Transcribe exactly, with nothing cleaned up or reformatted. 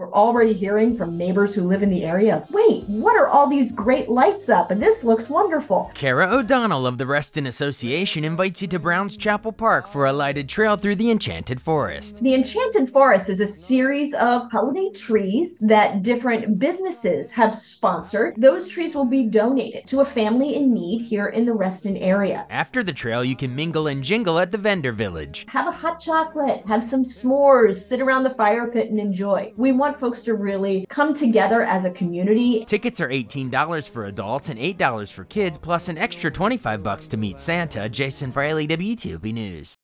we're already hearing from neighbors who live in the area, wait, what are all these great lights up? And this looks wonderful. Kara O'Donnell of the Reston Association invites you to Browns Chapel Park for a lighted trail through the Enchanted Forest. The Enchanted Forest is a series of holiday trees that different businesses have sponsored. Those trees will be donated to a family in need here in the Reston area. After the trail, you can mingle and jingle at the vendor village. Have a hot chocolate, have some s'mores, sit around the fire pit and enjoy. We want folks to really come together as a community. Tickets are eighteen dollars for adults and eight dollars for kids, plus an extra twenty-five bucks to meet Santa. Jason Friley, W two B News.